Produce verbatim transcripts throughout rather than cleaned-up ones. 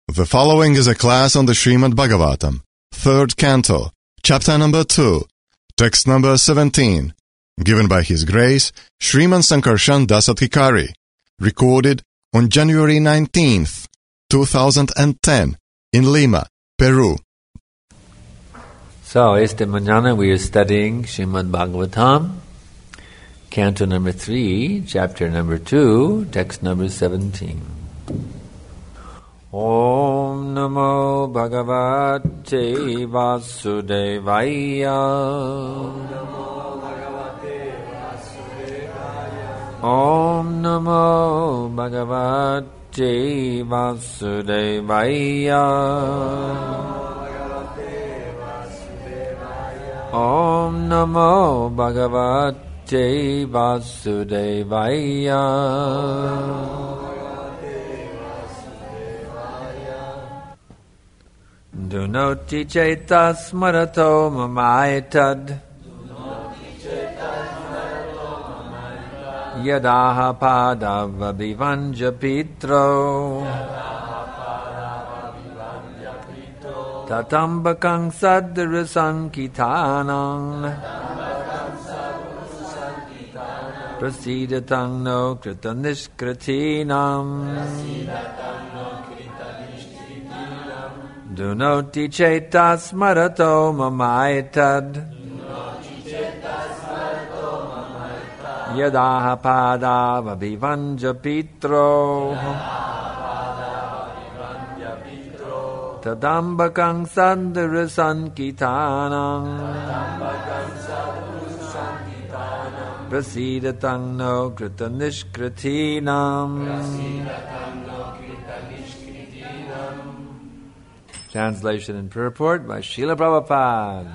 The following is a class on the Srimad Bhagavatam, third canto, chapter number two, text number seventeen, given by His Grace Sriman Sankarshan Dasatikari, recorded on January nineteenth, two thousand ten, in Lima, Peru. So, esta mañana we are studying Srimad Bhagavatam, canto number three, chapter number two, text number seventeen. Om Namo Bhagavate Vasudevaya. Om Namo Bhagavate Vasudevaya. Om Namo Bhagavate Vasudevaya. Dunoti ceta smarato mamaitad Yadaha padava vivanja pitro Tatambakang sadharasankitanang Prasidatang no kritanishkratinam Dunoti ceta smarato mamaitad Yadaha padava vivanja pitro Tadambakang sadharasankitanang Prasidatang no kritanishkratinam. Translation and purport by Srila Prabhupada.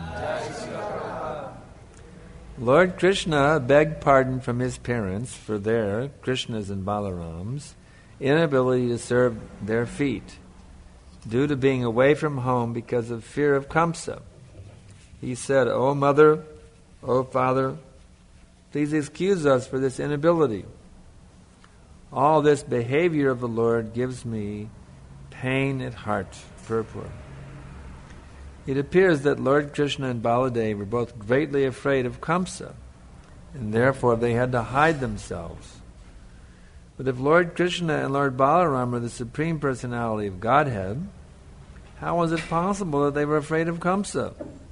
Lord Krishna begged pardon from his parents for their, Krishna's and Balaram's, inability to serve their feet, due to being away from home because of fear of Kamsa. He said, O mother, O father, please excuse us for this inability. All this behavior of the Lord gives me pain at heart. Purport. It appears that Lord Krishna and Baladev were both greatly afraid of Kamsa, and therefore they had to hide themselves. But if Lord Krishna and Lord Balaram are the Supreme Personality of Godhead, how was it possible that they were afraid of Kamsa?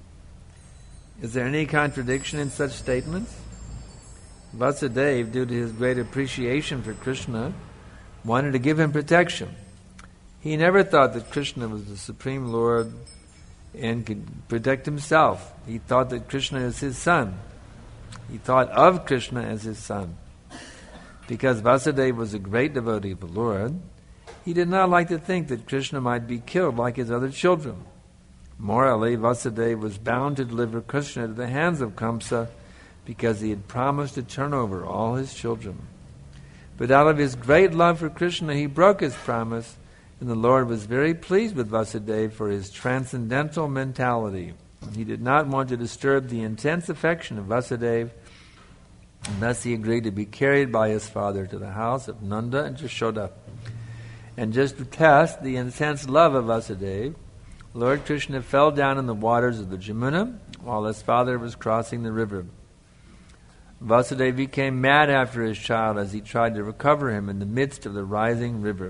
Is there any contradiction in such statements? Vasudeva, due to his great appreciation for Krishna, wanted to give him protection. He never thought that Krishna was the Supreme Lord and could protect himself. He thought that Krishna is his son. He thought of Krishna as his son. Because Vasudeva was a great devotee of the Lord, he did not like to think that Krishna might be killed like his other children. Morally, Vasudeva was bound to deliver Krishna to the hands of Kamsa because he had promised to turn over all his children. But out of his great love for Krishna, he broke his promise. And the Lord was very pleased with Vasudeva for his transcendental mentality. He did not want to disturb the intense affection of Vasudeva, and thus he agreed to be carried by his father to the house of Nanda and Jashoda. And just to test the intense love of Vasudeva, Lord Krishna fell down in the waters of the Jamuna while his father was crossing the river. Vasudeva became mad after his child as he tried to recover him in the midst of the rising river.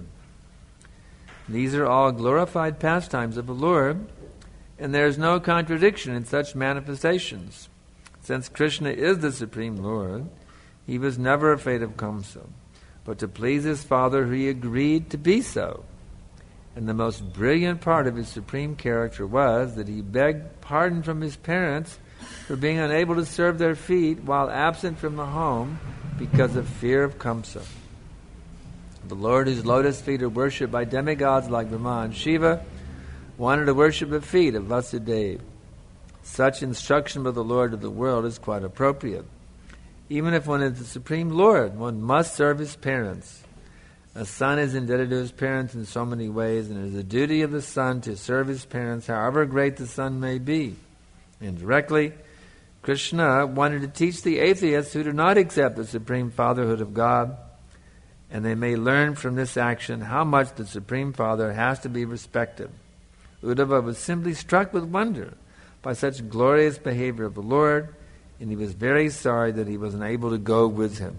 These are all glorified pastimes of the Lord, and there is no contradiction in such manifestations. Since Krishna is the Supreme Lord, he was never afraid of Kamsa, but to please his father he agreed to be so. And the most brilliant part of his supreme character was that he begged pardon from his parents for being unable to serve their feet while absent from the home because of fear of Kamsa. The Lord, whose lotus feet are worshipped by demigods like Brahma and Shiva, wanted to worship the feet of Vasudeva. Such instruction by the Lord of the world is quite appropriate. Even if one is the Supreme Lord, one must serve his parents. A son is indebted to his parents in so many ways, and it is the duty of the son to serve his parents, however great the son may be. Indirectly, Krishna wanted to teach the atheists who do not accept the supreme fatherhood of God and they may learn from this action how much the Supreme Father has to be respected. Uddhava was simply struck with wonder by such glorious behavior of the Lord, and he was very sorry that he was unable to go with him.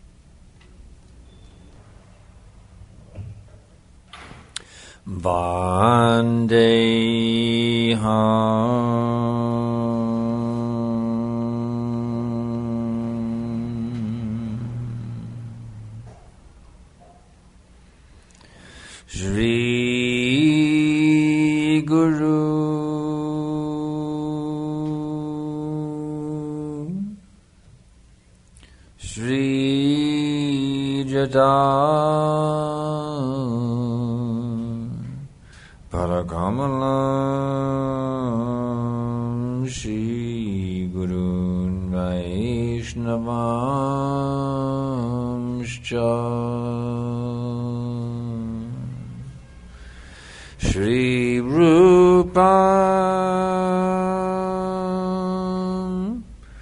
Vandeham Shri Guru Shri Jada Parakamalam Shri Gurun Vaishnavamscha Shri Rupam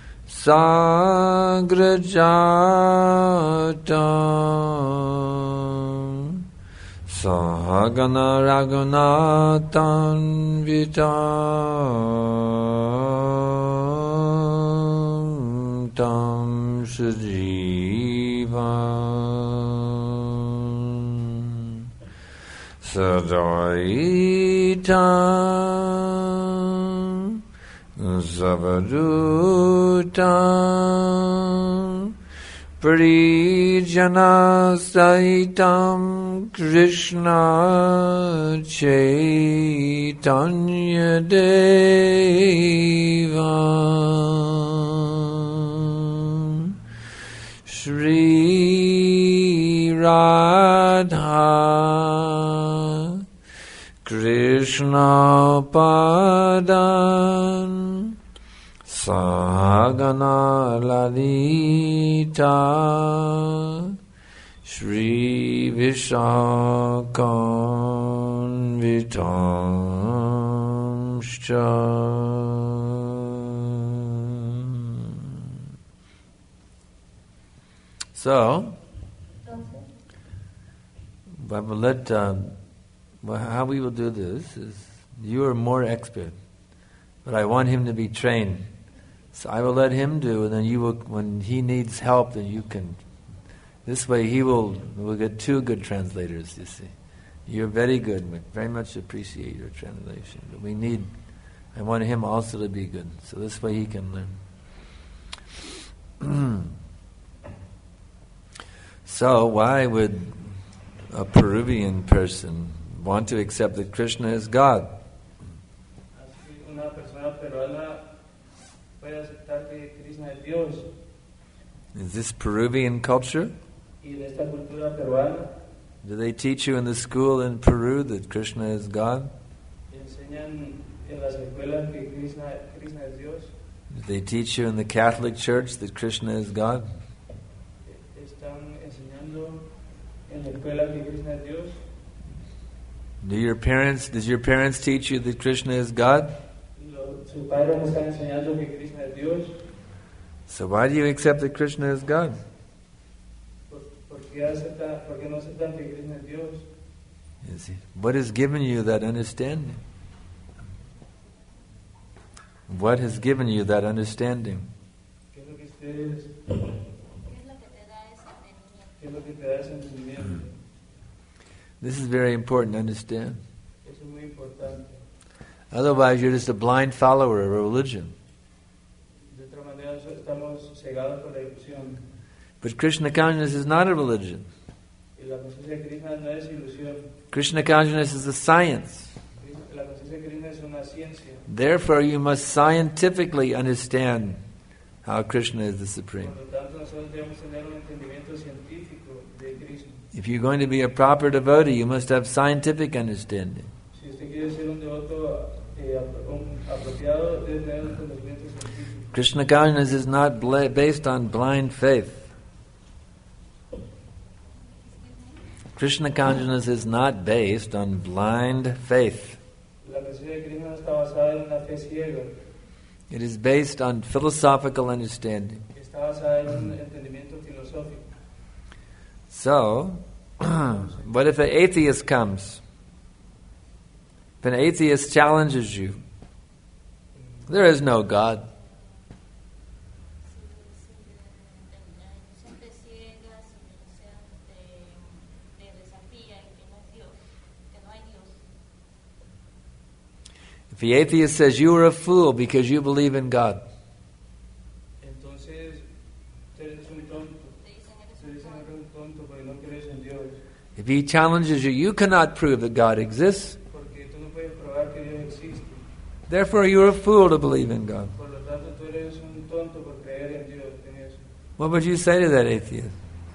Sagrajatam Sahagana Raghunathan Vitam Tam Sajivam Sadaitam Zavadutam Parijana Saitam Krishna Chaitanya Devam Shri Radha Krishna Padan Sahagana Lalita Shri Vishakam Vitamscha. So, I will let, um, well, how we will do this is, you are more expert, but I want him to be trained. So I will let him do, and then you will, when he needs help, then you can. This way he will, we'll get two good translators, you see. You're very good. We very much appreciate your translation. But we need, I want him also to be good. So this way he can learn. So why would a Peruvian person want to accept that Krishna is God? Una persona peruana puede aceptar que Krishna es Dios. Is this Peruvian culture? Y de esta cultura peruana Do they teach you in the school in Peru that Krishna is God? enseñan en las escuelas que Krishna, Krishna es Dios. Do they teach you in the Catholic Church that Krishna is God? Están enseñando en la escuela que Krishna es Dios. Do your parents, does your parents teach you that Krishna is God? Lo, sus padres nos están enseñando que Krishna es Dios. So why do you accept that Krishna is God? ¿Por, por, qué acepta, ¿Por qué no aceptan que Krishna es Dios? You see, what has given you that understanding? What has given you that understanding? ¿Qué es lo que ustedes, qué es lo que te da ese entendimiento? This is very important to understand. Eso es muy importante. Otherwise, you're just a blind follower of a religion. De otra manera, estamos cegados por la ilusión. But Krishna consciousness is not a religion. Y la conciencia de Krishna no es ilusión. Krishna consciousness is a science. La conciencia de Krishna es una ciencia. Therefore, you must scientifically understand how Krishna is the Supreme. Por lo tanto, nosotros debemos tener un entendimiento científico de Krishna. If you're going to be a proper devotee, you must have scientific understanding. Si usted quiere ser un devoto eh, un apropiado, debe tener un entendimiento científico. Krishna consciousness is not bla- based on blind faith. Krishna consciousness is not based on blind faith. La conciencia de Krishna no está basada en una fe ciega. It is based on philosophical understanding. Está basada en un entendimiento filosófico. So, what if an atheist comes? If an atheist challenges you, there is no God. If the atheist says you are a fool because you believe in God, if he challenges you, you cannot prove that God exists. Therefore, you are a fool to believe in God. What would you say to that atheist?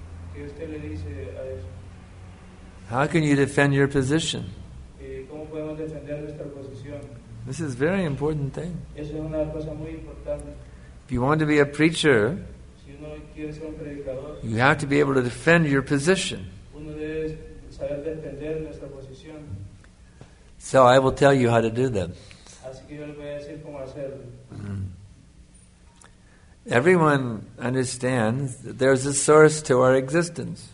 How can you defend your position? This is a very important thing. If you want to be a preacher, you have to be able to defend your position. So I will tell you how to do that. Mm. Everyone understands that there's a source to our existence.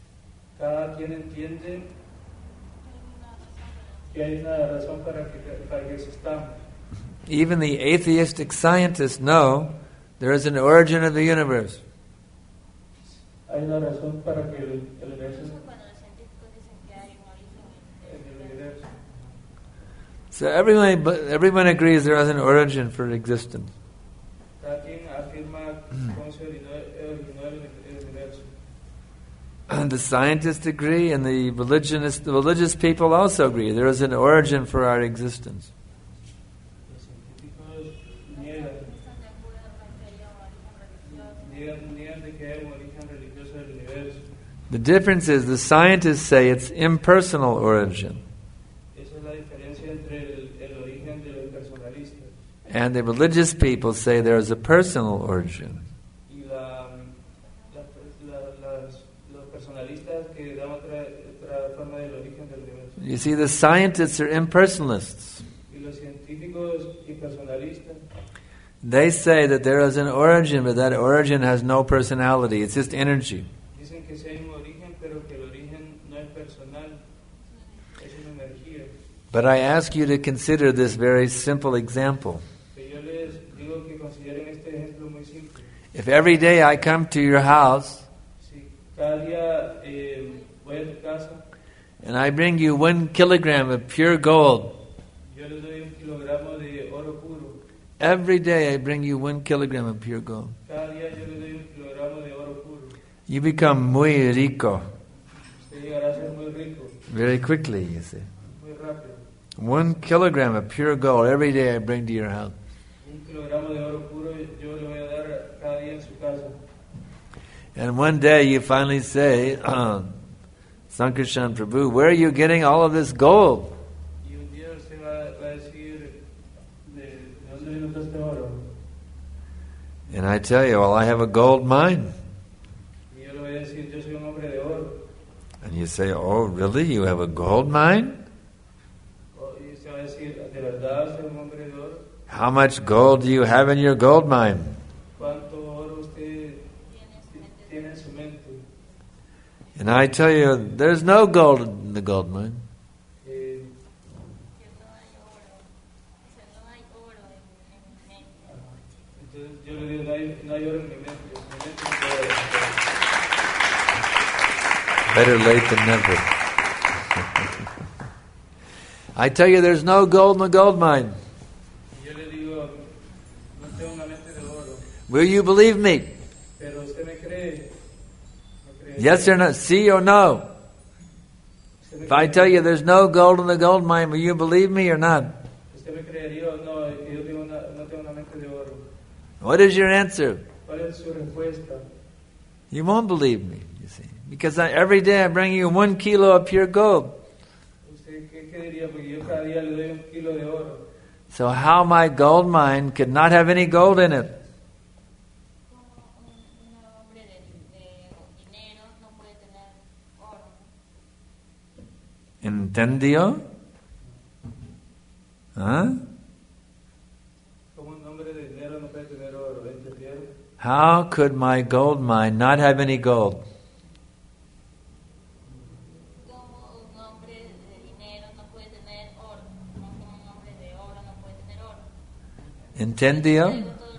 Even the atheistic scientists know there is an origin of the universe. So everyone, everyone agrees there is an origin for existence. And the scientists agree, and the religionists, the religious people also agree. There is an origin for our existence. The difference is the scientists say it's impersonal origin. And the religious people say there is a personal origin. You see, the scientists are impersonalists. They say that there is an origin, but that origin has no personality. It's just energy. But I ask you to consider this very simple example. If every day I come to your house and I bring you one kilogram of pure gold, every day I bring you one kilogram of pure gold, you become muy rico very quickly, you see. One kilogram of pure gold every day I bring to your house. And one day you finally say, uh, Sankarshan Prabhu, where are you getting all of this gold? And I tell you, well, I have a gold mine. And you say, oh, really? You have a gold mine? How much gold do you have in your gold mine? And I tell you, there's no gold in the gold mine. Better late than never. I tell you, there's no gold in the gold mine. Will you believe me? Yes or no? See or no? If I tell you there's no gold in the gold mine, will you believe me or not? What is your answer? You won't believe me, you see. Because I, every day I bring you one kilo of pure gold. So how my gold mine could not have any gold in it? ¿Entendió? ¿Ah? How could my gold mine not have any gold? Entendió?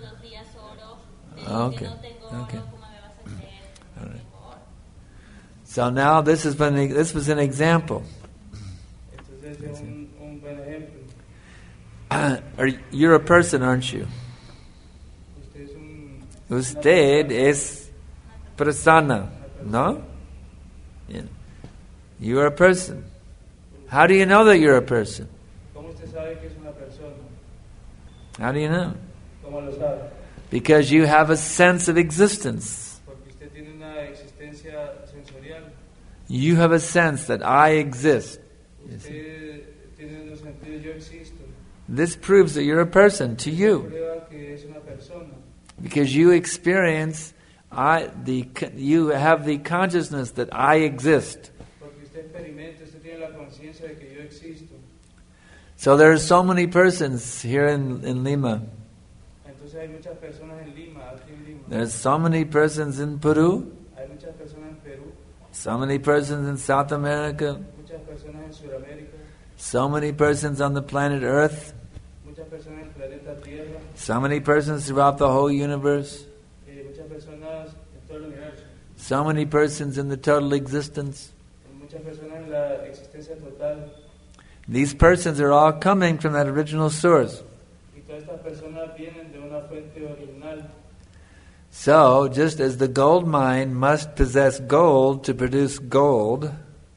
Okay. Okay. All right. So now this has been this was an example. Entonces es un, un buen ejemplo. Uh, are, you're a person, aren't you? Usted es un, Usted es persona, no? Yeah. You are a person. How do you know that you're a person? ¿Cómo usted sabe que es una persona? How do you know? ¿Cómo lo sabe? Because you have a sense of existence. Porque usted tiene una existencia sensorial. You have a sense that I exist. Usted tiene un sentido, yo existo. This proves that you're a person to you. Prueba que es una persona. Because you experience, I, the, you have the consciousness that I exist. Porque usted experimenta, usted tiene la conciencia de que yo existo. So there are so many persons here in, in Lima. Entonces hay muchas personas en Lima, aquí en Lima. There's so many persons in Peru. Hay muchas personas en Perú, So many persons in South America. muchas personas en Sudamérica, So many persons on the planet Earth. muchas personas en el planeta Tierra, So many persons throughout the whole universe. eh, muchas personas en todo el universo, So many persons in the total existence. y muchas personas en la existencia total. These persons are all coming from that original source. Y todas estas personas vienen de una fuente original. So, just as the gold mine must possess gold to produce gold,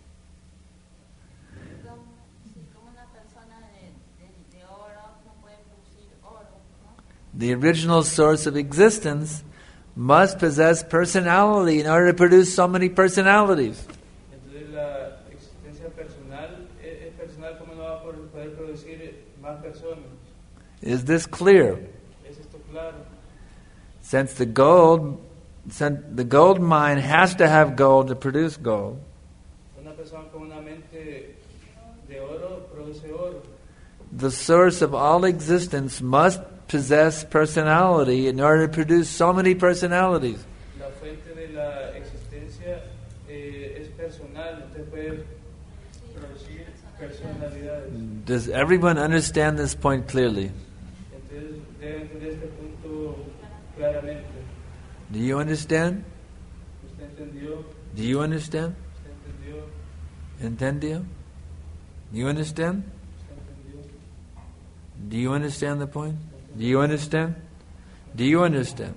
the original source of existence must possess personality in order to produce so many personalities. Entonces la existencia personal es, es personal, como no va a poder producir más personas. Is this clear? ¿Es esto claro? Since the gold, since the gold mine has to have gold to produce gold, Una persona con una mente de oro produce oro. the source of all existence must possess personality in order to produce so many personalities. La fuente de la existencia eh, es personal, usted puede producir personalidades. Does everyone understand this point clearly? Entonces debe entender este punto claramente. Do you understand? ¿Usted entendió? Do you understand? ¿Usted entendió? Entendió? You understand? ¿Usted entendió? Do you understand the point? Do you understand? Do you understand?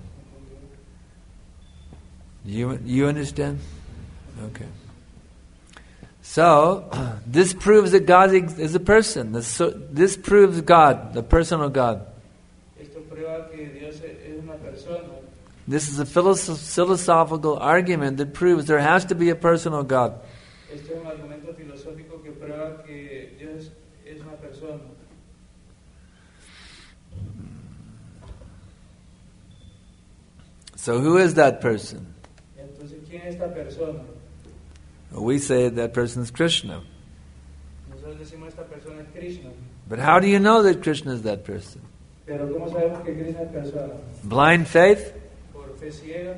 Do you you understand? Okay. So this proves that God is a person. This, so, this proves God, the personal God. Esto prueba que Dios es una persona. This is a philosoph- philosophical argument that proves there has to be a personal God. Esto es un argumento filosófico que prueba que Dios es una persona. So who is that person? Entonces, ¿quién es esta persona? We say that person is Krishna. Nosotros decimos esta persona es Krishna. But how do you know that Krishna is that person? Pero ¿cómo sabemos que Krishna es persona? Blind faith? ¿Por fe ciega?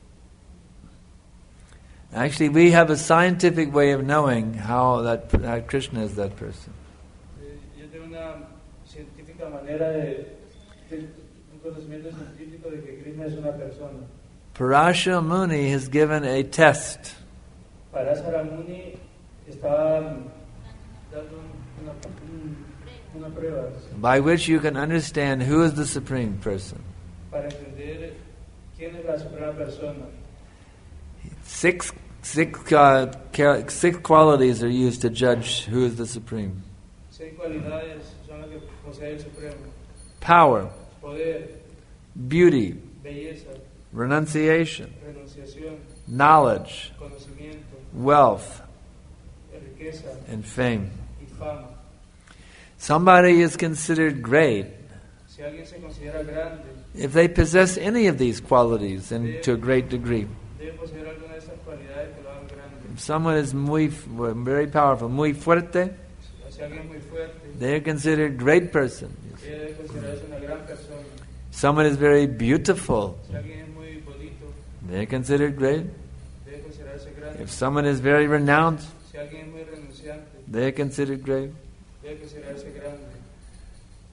Actually, we have a scientific way of knowing how that how Krishna is that person. Eh, Yo tengo una científica manera de, de un conocimiento científico de que Krishna es una persona. Parasha Muni has given a test. Parasara Muni estaba dando una, un- una prueba By which you can understand who is the supreme person. para entender quién es la suprema persona. Six, six, uh, ca- six qualities are used to judge who is the supreme. Seis cualidades son las que posee el Supremo: Power, poder, beauty, belleza, renunciation, renunciación, knowledge, conocimiento, wealth, riqueza and fame. y fama. Somebody is considered great Si alguien se considera grande, if they possess any of these qualities and to a great degree. debe poseer alguna de esas cualidades que lo hagan grande. If someone is muy, very powerful, muy fuerte, Si alguien es muy fuerte, they are considered great person. ella debe considerarse una gran persona. Someone is very beautiful, Si alguien es muy bonito, they are considered great. debe considerarse grande. If someone is very renowned, Si alguien es muy renunciante, they are considered great. debe considerarse grande.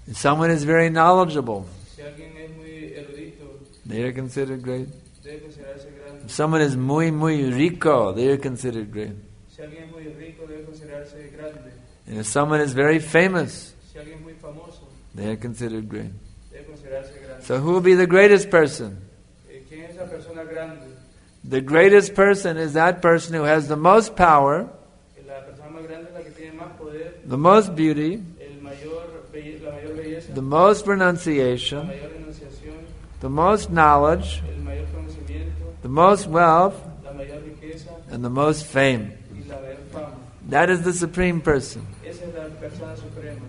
If someone is very knowledgeable, Si alguien es muy erudito, they are considered great. debe considerarse grande. If someone is muy, muy rico, they are considered great. Si alguien es muy rico, debe considerarse grande. And if someone is very famous, Si alguien es muy famoso, they are considered great. debe considerarse grande. So who will be the greatest person? Eh, ¿Quién es esa persona grande? The greatest person is that person who has the most power, Eh, La persona más grande es la que tiene más poder, the most beauty, el mayor belle- la mayor belleza, the most la renunciation, mayor renunciación, the most knowledge, el mayor conocimiento, the most wealth, la mayor riqueza and the most fame. y la mayor fama. That is the supreme person. Esa es la persona suprema.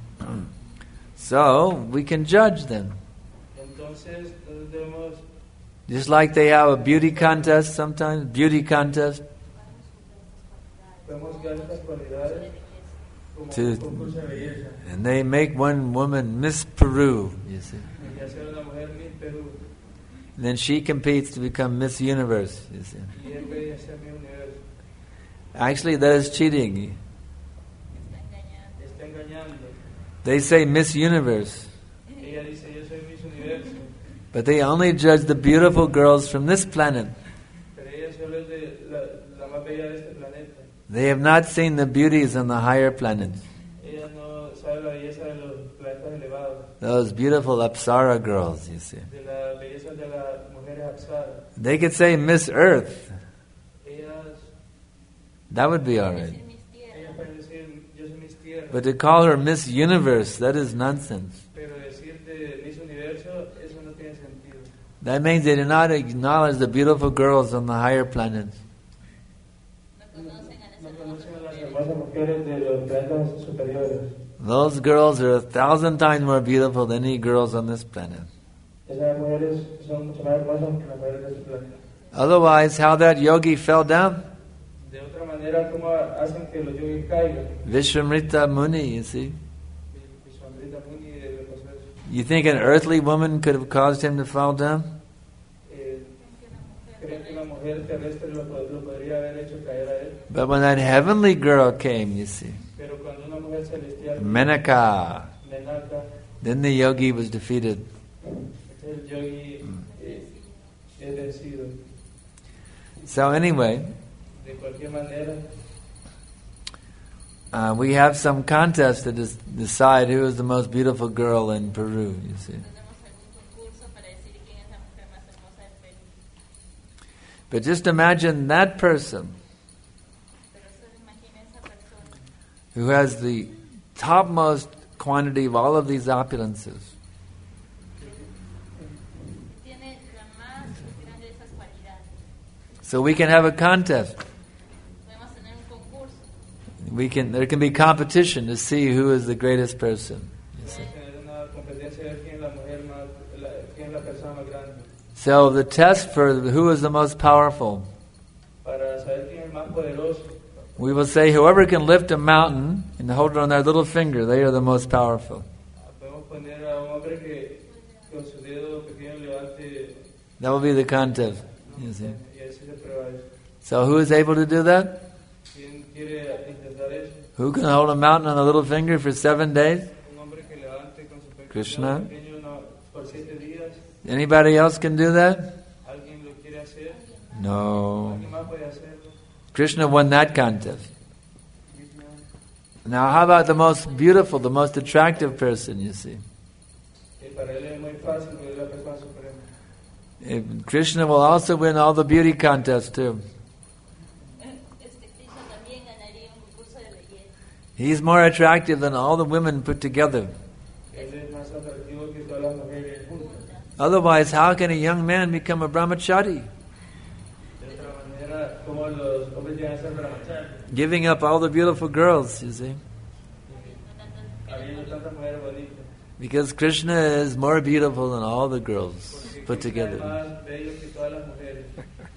So, we can judge them. Entonces, nosotros debemos, Just like they have a beauty contest sometimes, beauty contest, podemos dar estas cualidades como To- un concurso de belleza. and they make one woman Miss Peru, you see. Y hacer una mujer Miss Perú And then she competes to become Miss Universe, you see. y él puede hacer mi universo. Actually, that is cheating. Está engañando. They say Miss Universe, Ella dice, yo soy Miss Universo, but they only judge the beautiful girls from this planet. pero ella solo es de la, la más bella de este planeta. They have not seen the beauties on the higher planets. Ella no sabe la belleza de los planetas elevados, Those beautiful Apsara girls, you see. de la belleza de las mujeres Apsara. They could say Miss Earth. Ellas, That would be alright. ellas pueden decir, yo soy Miss Tierra, But to call her Miss Universe, that is nonsense. pero decir de Miss Universo, eso no tiene sentido. That means they do not acknowledge the beautiful girls on the higher planets. No conocen a las hermosas mujeres de los planetas superiores. Those girls are a thousand times more beautiful than any girls on this planet. Esas mujeres son mucho más hermosas que las mujeres de este planeta. Otherwise, how that yogi fell down? De otra manera, ¿cómo hacen que los yogis caigan? Vishwamrita Muni, you see. Vishwamrita Muni le pasó eso. You think an earthly woman could have caused him to fall down? Eh, ¿Creen que una mujer terrestre lo, lo podría haber hecho caer a él? But when that heavenly girl came, you see, Pero cuando una mujer celestial, Menaka, Menaka, then the yogi was defeated. el yogi eh, es vencido. So anyway, De cualquier manera, uh, we have some contest to des- decide who is the most beautiful girl in Peru, you see. But just imagine that person who has the topmost quantity of all of these opulences. So we can have a contest. We can. There can be competition to see who is the greatest person. you see. vamos a tener una competencia de ver quién es la mujer más, la, quién es la persona más grande. So the test for who is the most powerful, Para saber quién es más poderoso, we will say whoever can lift a mountain and hold it on their little finger, they are the most powerful. podemos poner a un hombre que con su dedo pequeño levante That will be the contest. You see. y así se prueba eso. So who is able to do that? ¿Quién quiere intentar eso? Who can hold a mountain on a little finger for seven days? Un hombre que levante con su pequeño Krishna. dedo pequeño una- por siete días. Anybody else can do that? ¿Alguien lo quiere hacer? No. ¿Alguien más puede hacerlo? Krishna won that contest. Now how about the most beautiful, the most attractive person, you see? Y para él es muy fácil porque es la persona suprema. If Krishna will also win all the beauty contests too. He's more attractive than all the women put together. Él es más atractivo que todas las mujeres juntas. Otherwise, how can a young man become a brahmachari? De otra manera, como los hombres llegan a ser brahmachari, Giving up all the beautiful girls, you see. habiendo tantas mujeres bonitas. Because Krishna is more beautiful than all the girls Porque put Krishna es together. más bello que todas las mujeres.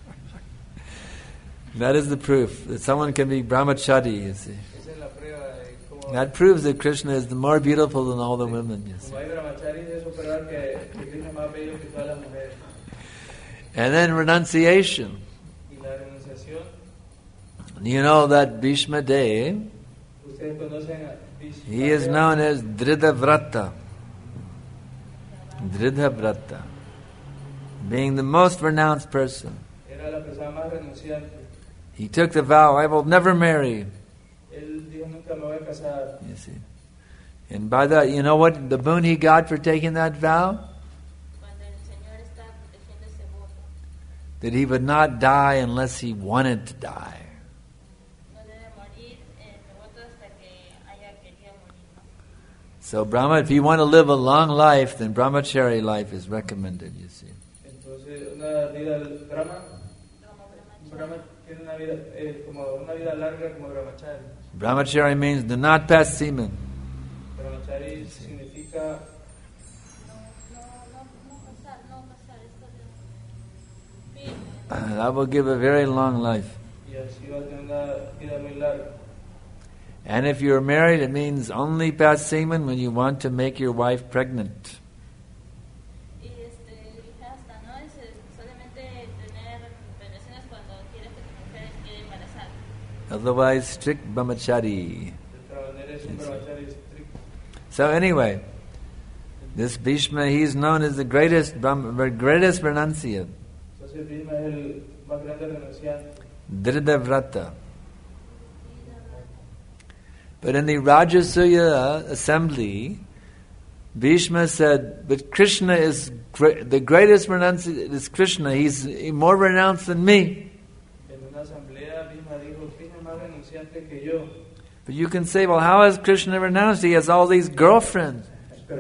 That is the proof that someone can be brahmachari, you see. Esa es la prueba de cómo, That proves that Krishna is the more beautiful than all the women, you see. como hay brahmacharis, eso prueba que, que Krishna es más bello que todas las mujeres. And then renunciation. Y la renunciación, You know that Bhishma Dev, ustedes conocen a Bhishma he is Deva. known as Dhridavrata. Dridha Vrata. Being the most renounced person. Era la persona más renunciante. He took the vow, I will never marry. Él dijo, nunca me voy a casar. You see. And by that, you know what the boon he got for taking that vow? That he would not die unless he wanted to die. So Brahma, if you want to live a long life, then brahmachari life is recommended, you see. Entonces, una vida Brahma, Brahma tiene una vida, eh, como una vida larga como brahmachari. Brahmachari means do not pass semen. Brahmachari significa that will give a very long life. y así va a tener una vida muy larga. And if you're married, it means only pass semen when you want to make your wife pregnant. Otherwise, strict brahmachari. So anyway, this Bhishma, he's known as the greatest Brahma, greatest renunciant. Dridha Vrata. But in the Rajasuya assembly, Bhishma said, but Krishna is gra- the greatest renunciant is Krishna. He's more renounced than me. But you can say, well, how is Krishna renounced? He has all these girlfriends.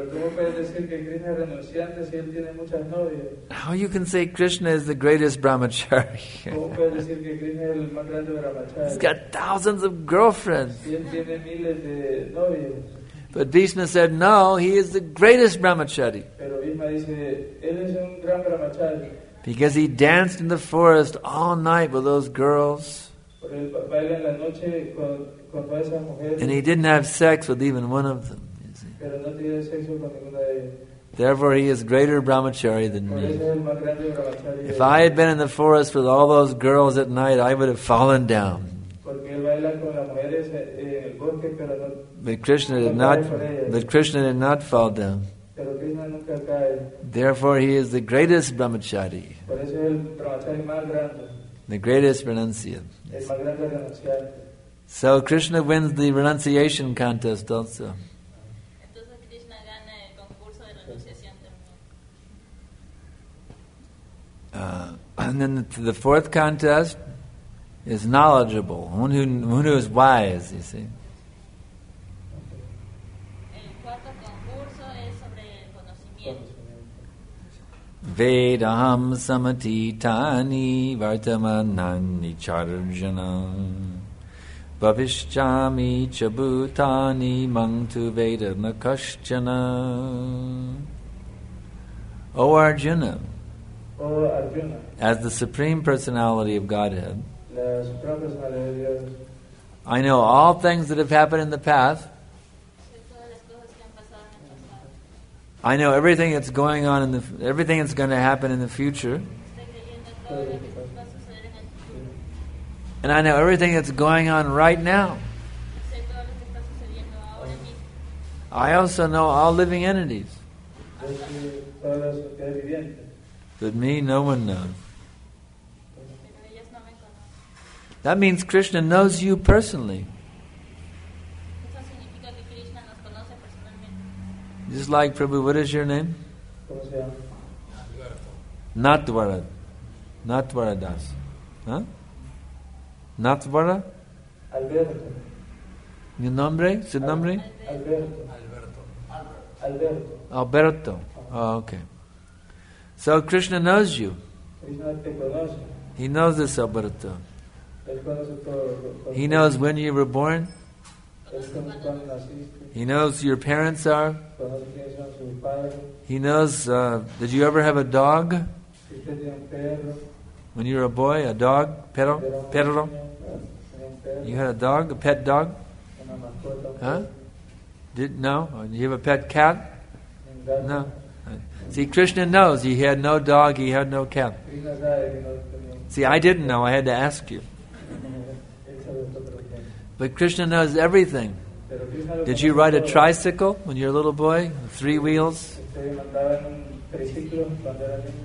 How you can say Krishna is the greatest brahmachari? He's got thousands of girlfriends. But Bhishma said, no, he is the greatest brahmachari. Because he danced in the forest all night with those girls. And he didn't have sex with even one of them. Therefore he is greater brahmachari than me. If I had been in the forest with all those girls at night, I would have fallen down. But Krishna did not but Krishna did not fall down. Therefore he is the greatest brahmachari. The greatest renunciant. So Krishna wins the renunciation contest also. Uh, and then the, the fourth contest is knowledgeable, one who, one who is wise, you see. Vedaham samatitani vartamanani charjana bhavishyami chabhutani mangtu veda nakaschana. O Arjuna, Oh Arjuna, as the Supreme Personality of Godhead, I know all things that have happened in the past. I know everything that's going on in the everything that's going to happen in the future. And I know everything that's going on right now. I also know all living entities. But me, no one knows. That means Krishna knows you personally. Just like Prabhu, what is your name? Natwara. Natwara Das. Huh? Natwara? Alberto. ¿Mi nombre? ¿Su nombre? Alberto. Alberto. Alberto. Oh, okay. So Krishna knows you. He knows this Alberto. He knows when you were born. He knows who your parents are. He knows, uh, did you ever have a dog? When you were a boy, a dog? Perro? Perro? You had a dog? A pet dog? Huh? Did no? Oh, you have a pet cat? No. See, Krishna knows he had no dog, he had no cat. See, I didn't know, I had to ask you. But Krishna knows everything. Did you ride a tricycle when you were a little boy? Three wheels? ¿Usted mandaba en un triciclo cuando era niño?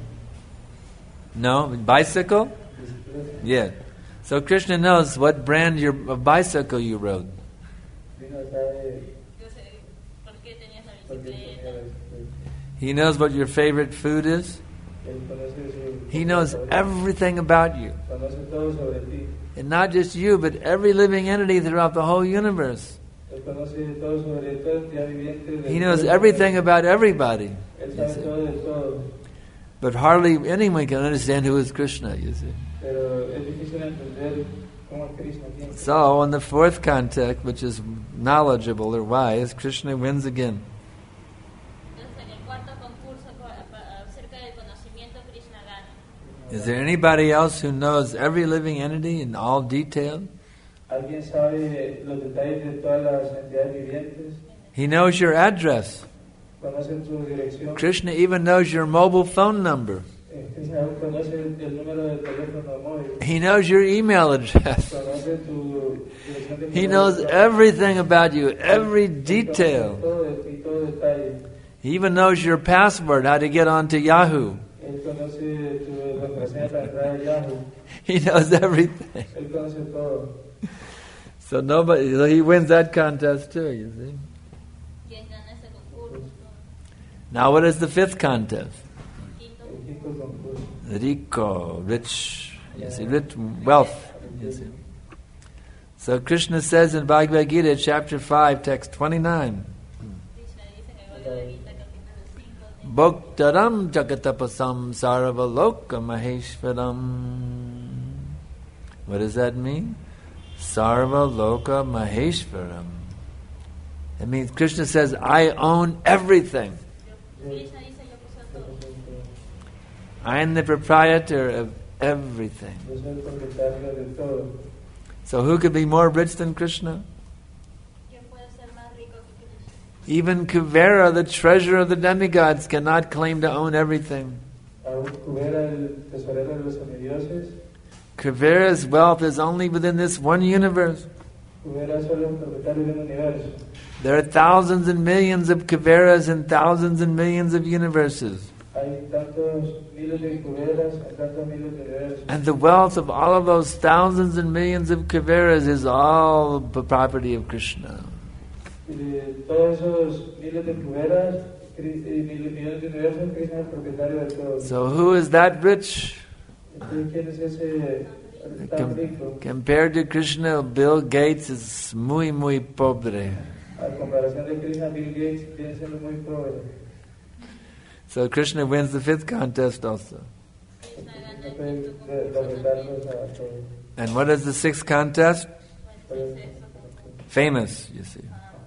No, bicycle? Bicicleta. Yeah. So Krishna knows what brand your, of bicycle you rode. Vino sabe Yo sé por qué tenías la por qué tenía bicicleta. la bicicleta. He knows what your favorite food is. Él conoce su- He knows everything about you. Conoce todo sobre ti. And not just you, but every living entity throughout the whole universe. Él conoce todo sobre todo entidad viviente. He knows everything about everybody. Él You sabe see. todo de todo. But hardly anyone can understand who is Krishna, you see. Pero es difícil entender cómo es Krishna. quién es. So, in the fourth context, which is knowledgeable or wise, Krishna wins again. Entonces, en el cuarto concurso co- pa- acerca del conocimiento, Krishna gana. Is there anybody else who knows every living entity in all detail? ¿Alguien sabe los detalles de todas las entidades vivientes? He knows your address. ¿Conoce tu dirección? Krishna even knows your mobile phone number. Eh, Krishna aún conoce el, el número de teléfono móvil. He knows your email address. Conoce tu dirección de He correo knows electrónico. everything about you, every Él conoce detail. todo de ti, todo detalle. He even knows your password, how to get onto Yahoo. Él conoce tu contraseña para entrar a Yahoo. He knows everything. Él conoce todo. So nobody, so he wins that contest too, you see. ¿Quién gana ese concurso? Now what is the fifth contest? Quinto. El quinto concurso. Rico, rich, you see, rich wealth, you see. So Krishna says in Bhagavad Gita, chapter five, text twenty-nine, Krishna dice en el Bhagavad Gita, capítulo cinco, Bhoktaram jagatapasam sarvaloka maheshvaram. What does that mean? Sarvaloka maheshvaram. It means Krishna says, I own everything. Krishna dice, yo poseo todo. I am the proprietor of everything. Yo soy el propietario de todo. So who could be more rich than Krishna? ¿Quién puede ser más rico que Krishna? Even Kuvera, the treasurer of the demigods, cannot claim to own everything. Aún Kubera, el tesorero de los semidioses, Kuvera's wealth is only within this one universe. Kubera es solo el propietario de un universo. There are thousands and millions of Kuveras and thousands and millions of universes. Hay tantos miles de Kuberas, hay tantos miles de universos. And the wealth of all of those thousands and millions of Kuveras is all the property of Krishna. Y de todos esos miles de Kuberas Cri- y mil- millones de universos, Krishna es el propietario de todo. So who is that rich? Entonces, ¿quién es ese tan Com- rico? compared to Krishna, Bill Gates is muy, muy pobre. A comparación de Krishna, Bill Gates viene siendo muy pobre. So Krishna wins the fifth contest also. Krishna gana No el puede quinto de- concurso derrotarlos a todos. And what is the sixth contest? también. Famous, you see.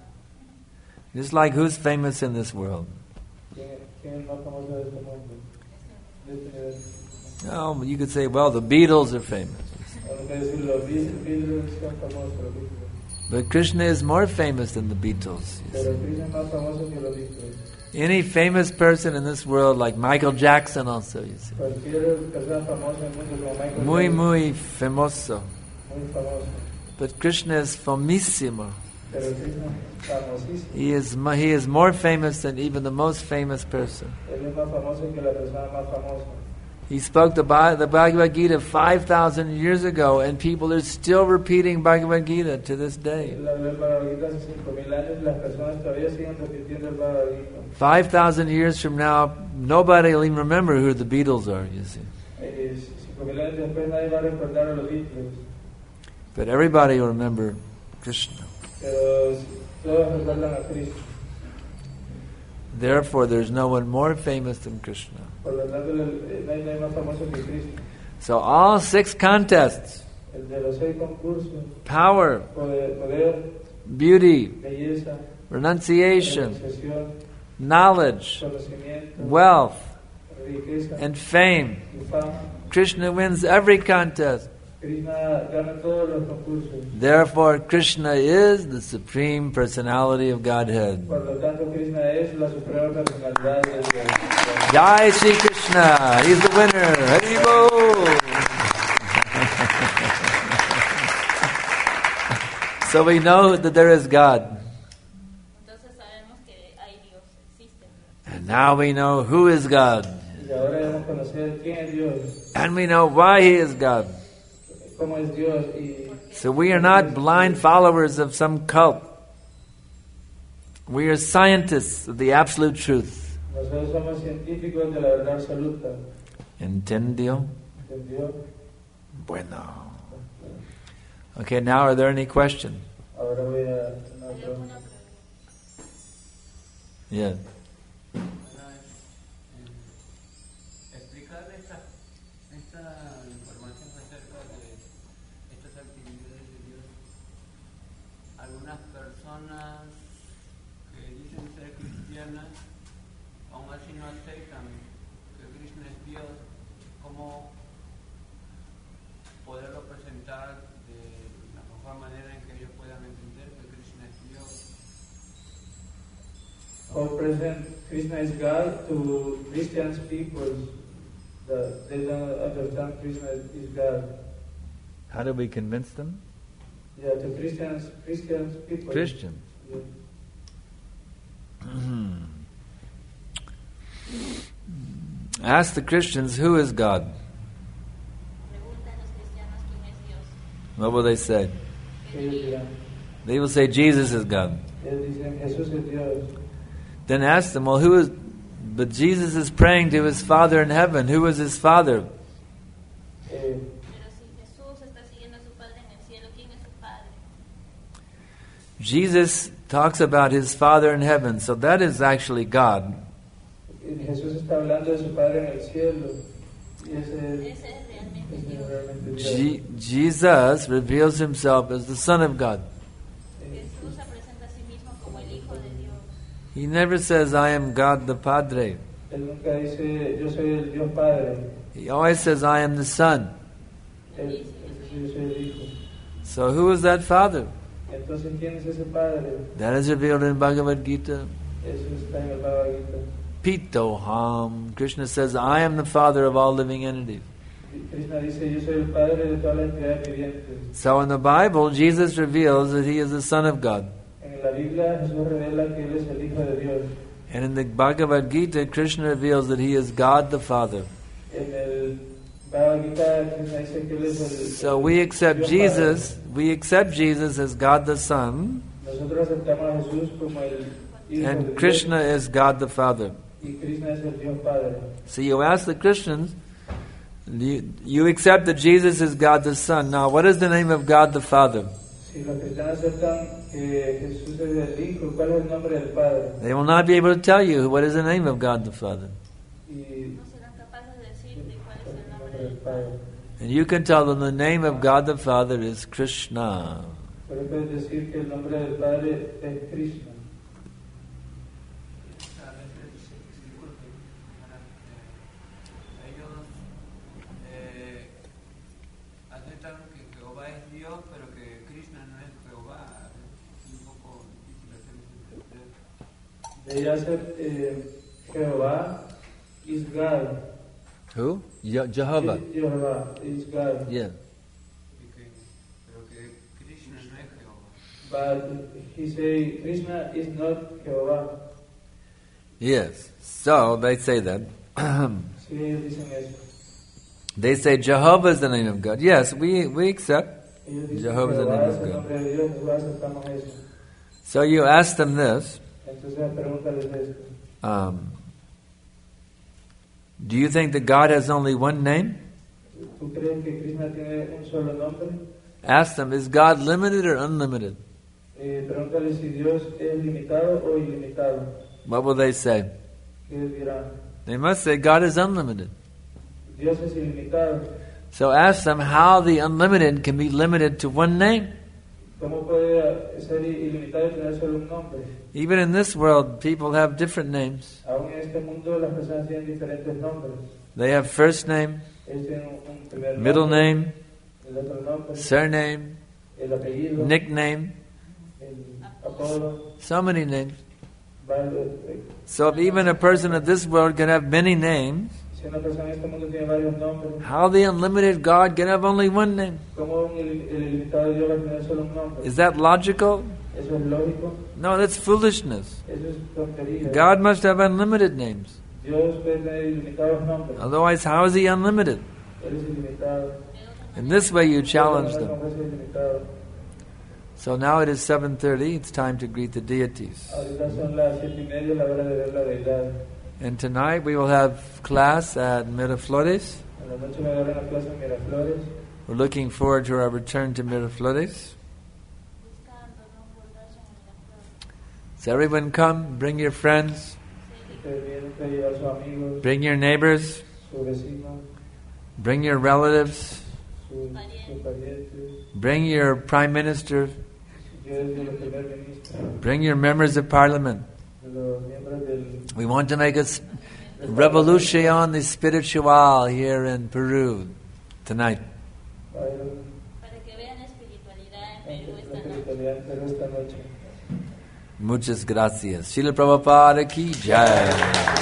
Just like who's famous in this world? ¿Quién, quién es más famoso de este mundo? De este universo. Oh, you could say, well, the Beatles are famous. Vamos a decir, los Beatles Beatles son famosos, los Beatles. But Krishna is more famous than the Beatles. You Pero see. Krishna es más famoso que los Beatles. Any famous person in this world, like Michael Jackson also, you see. Cualquier persona famosa en el mundo como Michael Muy, Jackson, muy famoso. muy famoso. But Krishna is famissimo. Pero Krishna es famosísimo. He is, mo- he is more famous than even the most famous person. Él es más famoso que la persona más famosa. He spoke the, Ba- the Bhagavad Gita five thousand years ago, and people are still repeating Bhagavad Gita to this day. Él habló el Bhagavad Gita hace cinco mil años y las personas todavía siguen repitiendo el Bhagavad Gita. five thousand years from now, nobody will even remember who the Beatles are, you see. Eh, cinco mil años después nadie va a recordar a los Beatles. But everybody will remember Krishna. Pero todos recuerdan a Krishna. Therefore, there's no one more famous than Krishna. Por lo tanto, el- eh, no hay nadie más famoso que Krishna. So all six contests, El de los seis concursos, power, poder, poder beauty, belleza, renunciation, realización, knowledge, conocimiento, wealth, riqueza and fame. y fama. Krishna wins every contest. Krishna gana todos los concursos. Therefore, Krishna is the Supreme Personality of Godhead. Por lo tanto, Krishna es la suprema personalidad de Dios. Jai Shri Krishna, he's the winner. Hari Bol. So we know that there is God. Entonces sabemos que hay Dios, existe. And now we know who is God. Y ahora debemos conocer quién es Dios, And we know why He is God. cómo es Dios. Y So we are not blind followers of some cult. We are scientists of the absolute truth. nosotros somos científicos de la verdad absoluta. ¿Entendió? ¿Entendió? Bueno. Okay, now are there any questions? Ahora voy a una pregunta. Yes. Explicar esta, esta información acerca de estas actividades de Dios. Algunas personas que dicen ser cristianas, aún así no aceptan que Krishna es Dios. ¿Cómo poderlo presentar de la mejor manera en que ellos puedan entender que Krishna es Dios? How present Krishna is God to Christians people that they don't understand Krishna is God. How do we convince them? Yeah, to Christians, Christians people. Christians. Yeah. Ask the Christians, who is God? Pregunta a los cristianos quién es Dios. What will they say? Ellos dirán, They will say Jesus is God. ellos dicen Jesús es Dios. Then ask them, well, who is... But Jesus is praying to His Father in heaven. Who is His Father? Eh, Pero si Jesús está siguiendo a su Padre en el cielo, ¿quién es su Padre? Jesus talks about His Father in heaven, so that is actually God. Jesús está hablando de su Padre en el cielo. Y ese, Ese es realmente ese es Dios. realmente Dios. Je- Jesus reveals Himself as the Son of God. Jesús se presenta a sí mismo como el Hijo de Dios. He never says, I am God the Padre. Él nunca dice, yo soy el Dios Padre. He always says, I am the Son. Él, él dice, yo soy el Hijo. So who is that Father? Entonces, ¿quién es ese Padre? That is revealed in Bhagavad Gita. Eso está en el Bhagavad Gita. Pitoham. Krishna says, I am the Father of all living entities. Krishna dice, yo soy el Padre de todas las entidades vivientes. So in the Bible, Jesus reveals that He is the Son of God. En la Biblia, Jesús revela que Él es el Hijo de Dios. And in the Bhagavad Gita, Krishna reveals that He is God the Father. En el Bhagavad Gita, Krishna dice que Él es el So we accept Dios Jesus, Padre. we accept Jesus as God the Son, Nosotros aceptamos a Jesús como el Hijo de and Dios. Krishna is God the Father. Y Krishna es el Dios Padre. So you ask the Christians, you, you accept that Jesus is God the Son. Now, what is the name of God the Father? Si los cristianos aceptan que Jesús es el Hijo, ¿cuál es el nombre del Padre? They will not be able to tell you what is the name of God the Father. Y No serán capaces de decirte cuál es el el nombre nombre del del Padre. Padre. And you can tell them the name of God the Father is Krishna. Pero puedes decir que el nombre del Padre es Krishna. A veces, disculpe, para, eh, ellos eh, aceptan que Jehová es Dios, pero que Krishna no es Jehová. Es un poco difícil hacer entender. De ella hacer eh, Jehová is God. Who? Je- Jehovah. Jehová is God. Yeah. Y que- pero que Krishna no es Jehová. But he say Krishna is not Jehová. Yes. So they say that. Sí, ellos dicen eso. They say Jehovah is the name of God. Yes, we, we accept. Ellos dicen Jehová es el Jehová nombre es de el God. nombre de Dios, nosotros aceptamos eso. So you ask them this. Entonces pregúntales esto. Um, do you think that God has only one name? ¿Tú crees que Krishna tiene un solo nombre? Ask them, is God limited or unlimited? Eh, pregúntale si Dios es limitado o ilimitado. What will they say? ¿Qué ellos dirán? They must say God is unlimited. Dios es ilimitado. So ask them how the unlimited can be limited to one name. ¿Cómo puede ser ilimitado y tener solo un nombre? Even in this world, people have different names. Aún en este mundo las personas tienen diferentes nombres. They have first name, Ellos tienen un, un primer middle nombre, name, el otro nombre, surname, el apellido, nickname, el apodo, so many names. varios, eh, So if even a person of this world can have many names, si una persona en este mundo tiene varios nombres, how the unlimited God can have only one name? ¿cómo un il- el ilimitado Dios va a tener solo un nombre? Is that logical? ¿Eso es lógico? No, that's foolishness. Eso es tontería. God must have unlimited names. Dios puede tener ilimitados nombres. Otherwise, how is he unlimited? Él es ilimitado. In this way, you challenge Los them. nombres son ilimitados. So now it is seven thirty. It's time to greet the deities. Ahorita son las siete y media, la hora de ver la deidad. And tonight we will have class at Miraflores. En la noche me daré la clase en Miraflores. We're looking forward to our return to Miraflores. So everyone come, bring your friends, Ustedes vienen a llevar sus amigos, bring your neighbors, sus vecinos, bring your relatives, sus, sus parientes. bring your prime minister, Yo desde el primer ministro, bring your members of parliament. los miembros del We want to make a s- revolution spiritual here in Peru tonight. Byron, Para que vean espiritualidad en en Perú la esta noche. espiritualidad en Perú esta noche. Muchas gracias. Srila Prabhupada ki jai.